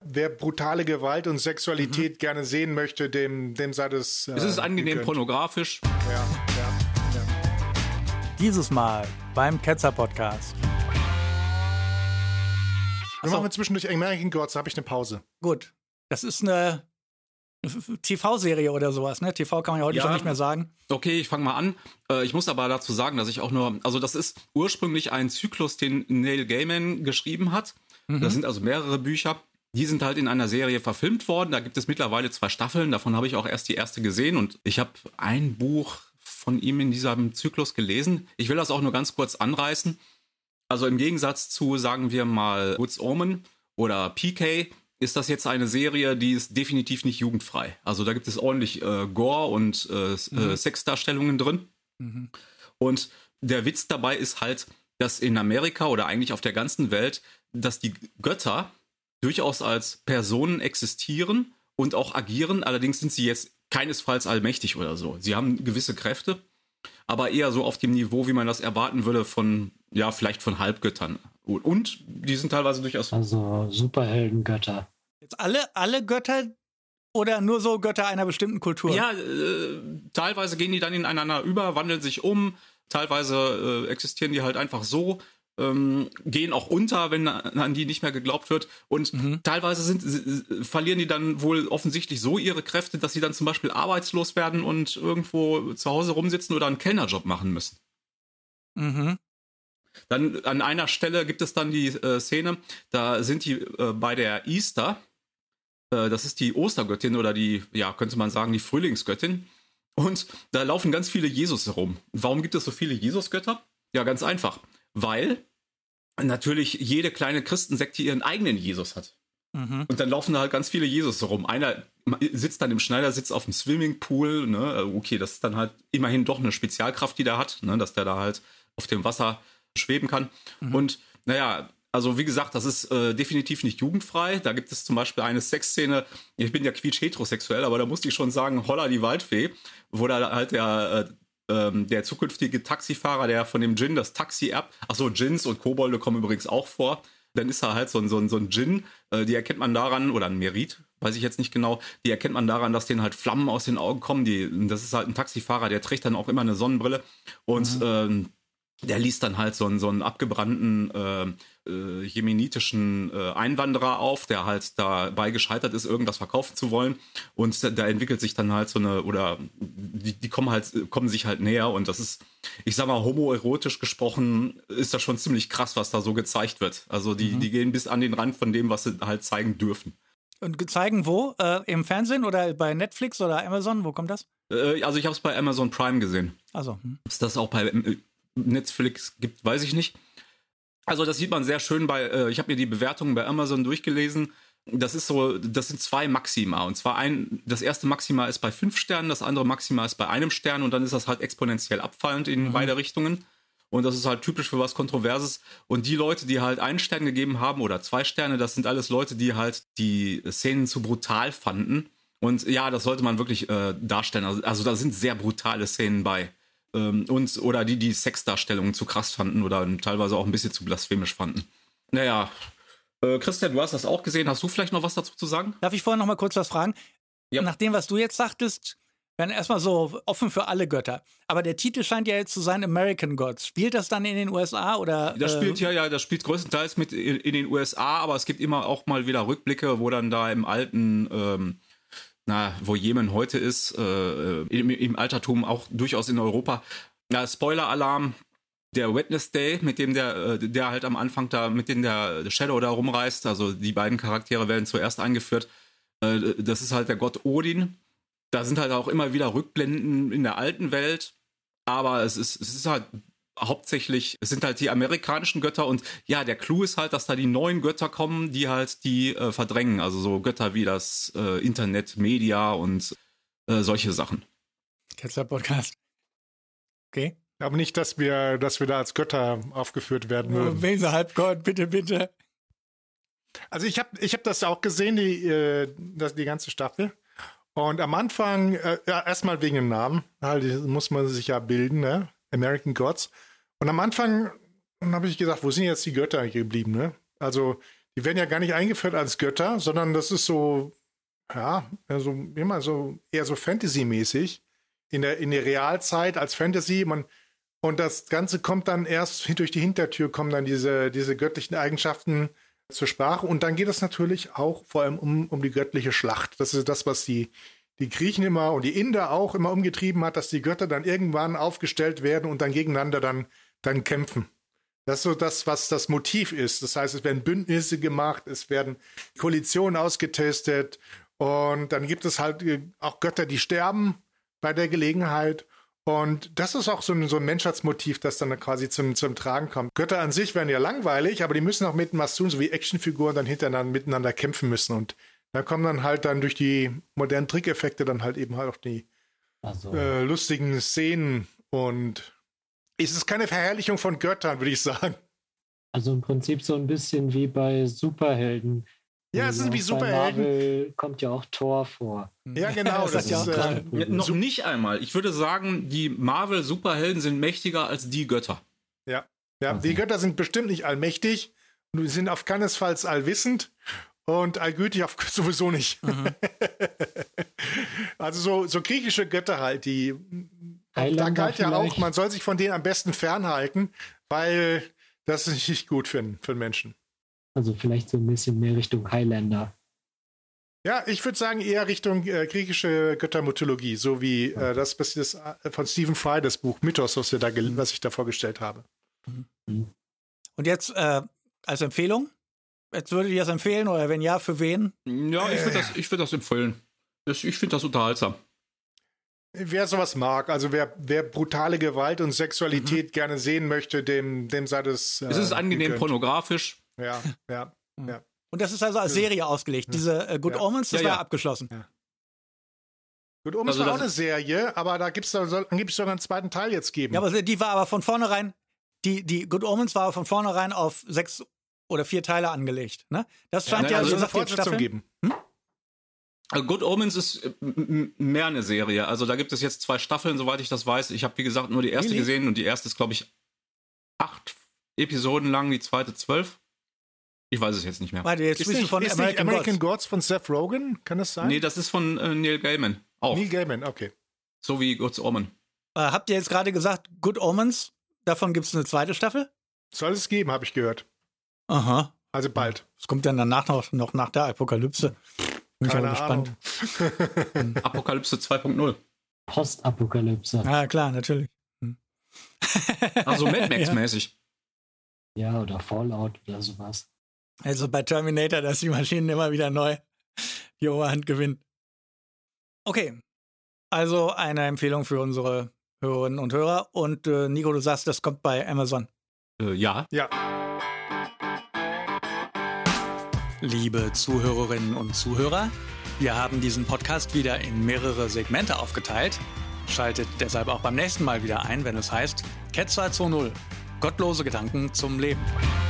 wer brutale Gewalt und Sexualität gerne sehen möchte, dem sei das. Es ist angenehm pornografisch. Ja. Dieses Mal beim Ketzer-Podcast. Wir machen zwischendurch American Gods, da habe ich eine Pause. Gut, das ist eine TV-Serie oder sowas, ne? TV kann man ja heute schon nicht mehr sagen. Okay, ich fange mal an. Ich muss aber dazu sagen, dass ich auch das ist ursprünglich ein Zyklus, den Neil Gaiman geschrieben hat. Das sind also mehrere Bücher. Die sind halt in einer Serie verfilmt worden. Da gibt es mittlerweile 2 Staffeln. Davon habe ich auch erst die erste gesehen. Und ich habe ein Buch von ihm in diesem Zyklus gelesen. Ich will das auch nur ganz kurz anreißen. Also im Gegensatz zu, sagen wir mal, Good Omen oder PK, ist das jetzt eine Serie, die ist definitiv nicht jugendfrei. Also da gibt es ordentlich Gore und Sexdarstellungen drin. Und der Witz dabei ist halt, dass in Amerika oder eigentlich auf der ganzen Welt, dass die Götter durchaus als Personen existieren und auch agieren. Allerdings sind sie jetzt keinesfalls allmächtig oder so. Sie haben gewisse Kräfte, aber eher so auf dem Niveau, wie man das erwarten würde von, ja, vielleicht von Halbgöttern. Und die sind teilweise durchaus... Also Superheldengötter. Jetzt alle Götter oder nur so Götter einer bestimmten Kultur? Ja, teilweise gehen die dann ineinander über, wandeln sich um. Teilweise existieren die halt einfach so, gehen auch unter, wenn an die nicht mehr geglaubt wird. Und teilweise verlieren die dann wohl offensichtlich so ihre Kräfte, dass sie dann zum Beispiel arbeitslos werden und irgendwo zu Hause rumsitzen oder einen Kellnerjob machen müssen. Dann an einer Stelle gibt es dann die Szene, da sind die bei der Easter, das ist die Ostergöttin oder die, ja, könnte man sagen, die Frühlingsgöttin. Und da laufen ganz viele Jesus herum. Warum gibt es so viele Jesusgötter? Ja, ganz einfach. Weil natürlich jede kleine Christensekte ihren eigenen Jesus hat. Und dann laufen da halt ganz viele Jesus herum. Einer sitzt dann im Schneidersitz auf dem Swimmingpool. Ne? Okay, das ist dann halt immerhin doch eine Spezialkraft, die der hat, ne? Dass der da halt auf dem Wasser schweben kann. Und naja, also wie gesagt, das ist definitiv nicht jugendfrei. Da gibt es zum Beispiel eine Sexszene, ich bin ja quietsch-heterosexuell, aber da musste ich schon sagen, holla die Waldfee, wo da halt der zukünftige Taxifahrer, der von dem Djinn das Taxi erbt, achso, Djinns und Kobolde kommen übrigens auch vor, dann ist er halt so ein Djinn, die erkennt man daran, oder ein Merit, weiß ich jetzt nicht genau, die erkennt man daran, dass denen halt Flammen aus den Augen kommen, das ist halt ein Taxifahrer, der trägt dann auch immer eine Sonnenbrille und der liest dann halt so einen abgebrannten jemenitischen Einwanderer auf, der halt dabei gescheitert ist, irgendwas verkaufen zu wollen. Und da entwickelt sich dann halt so eine, oder die kommen sich halt näher. Und das ist, ich sag mal, homoerotisch gesprochen, ist das schon ziemlich krass, was da so gezeigt wird. Also die gehen bis an den Rand von dem, was sie halt zeigen dürfen. Und zeigen wo? Im Fernsehen oder bei Netflix oder Amazon? Wo kommt das? Also ich habe es bei Amazon Prime gesehen. Also. Ist das auch bei Netflix gibt, weiß ich nicht. Also das sieht man sehr schön ich habe mir die Bewertungen bei Amazon durchgelesen. Das sind 2 Maxima. Und zwar das erste Maxima ist bei 5 Sternen, das andere Maxima ist bei 1 Stern und dann ist das halt exponentiell abfallend in beide Richtungen. Und das ist halt typisch für was Kontroverses. Und die Leute, die halt 1 Stern gegeben haben oder 2 Sterne, das sind alles Leute, die halt die Szenen zu brutal fanden. Und ja, das sollte man wirklich darstellen. Also da sind sehr brutale Szenen bei. Oder die Sexdarstellungen zu krass fanden oder teilweise auch ein bisschen zu blasphemisch fanden. Naja, Christian, du hast das auch gesehen. Hast du vielleicht noch was dazu zu sagen? Darf ich vorher noch mal kurz was fragen? Ja. Nach dem, was du jetzt sagtest, werden erstmal so offen für alle Götter. Aber der Titel scheint ja jetzt zu sein American Gods. Spielt das dann in den USA oder? Das spielt größtenteils mit in den USA, aber es gibt immer auch mal wieder Rückblicke, wo dann da im alten wo Jemen heute ist, im Altertum auch durchaus in Europa. Ja, Spoiler-Alarm, der Wednesday, mit dem der halt am Anfang da, mit dem der Shadow da rumreist, also die beiden Charaktere werden zuerst eingeführt. Das ist halt der Gott Odin. Da sind halt auch immer wieder Rückblenden in der alten Welt, aber es ist halt hauptsächlich, es sind halt die amerikanischen Götter und ja, der Clou ist halt, dass da die neuen Götter kommen, die halt die verdrängen. Also so Götter wie das Internet, Media und solche Sachen. Ketzer-Podcast. Okay. Aber nicht, dass wir da als Götter aufgeführt werden würden. Wählen Sie Halbgott, bitte. Also ich hab das auch gesehen, die ganze Staffel. Und am Anfang, erstmal wegen dem Namen, halt, muss man sich ja bilden, ne? American Gods. Und am Anfang habe ich gesagt, wo sind jetzt die Götter geblieben, ne? Also die werden ja gar nicht eingeführt als Götter, sondern das ist so, ja, also immer so eher so Fantasy-mäßig in der Realzeit als Fantasy. Und das Ganze kommt dann erst durch die Hintertür, kommen dann diese göttlichen Eigenschaften zur Sprache. Und dann geht es natürlich auch vor allem um die göttliche Schlacht. Das ist das, was die Griechen immer und die Inder auch immer umgetrieben hat, dass die Götter dann irgendwann aufgestellt werden und dann gegeneinander dann kämpfen. Das ist so das, was das Motiv ist. Das heißt, es werden Bündnisse gemacht, es werden Koalitionen ausgetestet und dann gibt es halt auch Götter, die sterben bei der Gelegenheit. Und das ist auch so ein Menschheitsmotiv, das dann quasi zum Tragen kommt. Götter an sich werden ja langweilig, aber die müssen auch mit was tun, so wie Actionfiguren dann miteinander kämpfen müssen. Und da kommen dann halt dann durch die modernen Trickeffekte dann halt eben halt auch die lustigen Szenen. Und es ist keine Verherrlichung von Göttern, würde ich sagen. Also im Prinzip so ein bisschen wie bei Superhelden. Ja, es ist wie Superhelden. Bei Marvel kommt ja auch Thor vor. Ja, genau. Das ist ja noch nicht einmal. Ich würde sagen, die Marvel-Superhelden sind mächtiger als die Götter. Ja, die Götter sind bestimmt nicht allmächtig und sind auf keinesfalls allwissend und allgütig sowieso nicht. Also so griechische Götter halt, da galt ja auch, man soll sich von denen am besten fernhalten, weil das ist nicht gut für einen Menschen. Also vielleicht so ein bisschen mehr Richtung Highlander. Ja, ich würde sagen eher Richtung griechische Göttermythologie, so wie das von Stephen Fry, das Buch Mythos, was ich da vorgestellt habe. Und jetzt als Empfehlung? Jetzt würdet ihr das empfehlen oder wenn ja, für wen? Ja, ich würde das empfehlen. Ich finde das unterhaltsam. Wer sowas mag, also wer brutale Gewalt und Sexualität gerne sehen möchte, dem sei das. Es ist angenehm pornografisch. Ja. Und das ist also als Serie ausgelegt. Diese Good Omens, das war abgeschlossen. Ja. Good Omens war auch eine Serie, aber da gibt's sogar einen zweiten Teil jetzt geben. Ja, aber die war aber von vornherein, die Good Omens war von vornherein auf 6 oder 4 Teile angelegt. Ne? Das scheint also eine Fortsetzung geben. Good Omens ist mehr eine Serie. Also da gibt es jetzt 2 Staffeln, soweit ich das weiß. Ich habe, wie gesagt, nur die erste gesehen und die erste ist, glaube ich, 8 Episoden lang, die zweite 12. Ich weiß es jetzt nicht mehr. Warte, jetzt ist nicht American Gods von Seth Rogen? Kann das sein? Nee, das ist von Neil Gaiman. Auch. Neil Gaiman, okay. So wie Good Omen. Habt ihr jetzt gerade gesagt, Good Omens, davon gibt es eine zweite Staffel? Soll es geben, habe ich gehört. Aha. Also bald. Was kommt denn danach noch nach der Apokalypse? Bin ich Keine gespannt. Apokalypse 2.0. Postapokalypse. Ja, klar, natürlich. Also Mad Max-mäßig. Ja, oder Fallout oder sowas. Also bei Terminator, dass die Maschinen immer wieder neu die Oberhand gewinnen. Okay, also eine Empfehlung für unsere Hörerinnen und Hörer. Und Nico, du sagst, das kommt bei Amazon. Ja. Liebe Zuhörerinnen und Zuhörer, wir haben diesen Podcast wieder in mehrere Segmente aufgeteilt. Schaltet deshalb auch beim nächsten Mal wieder ein, wenn es heißt Cat 220, gottlose Gedanken zum Leben.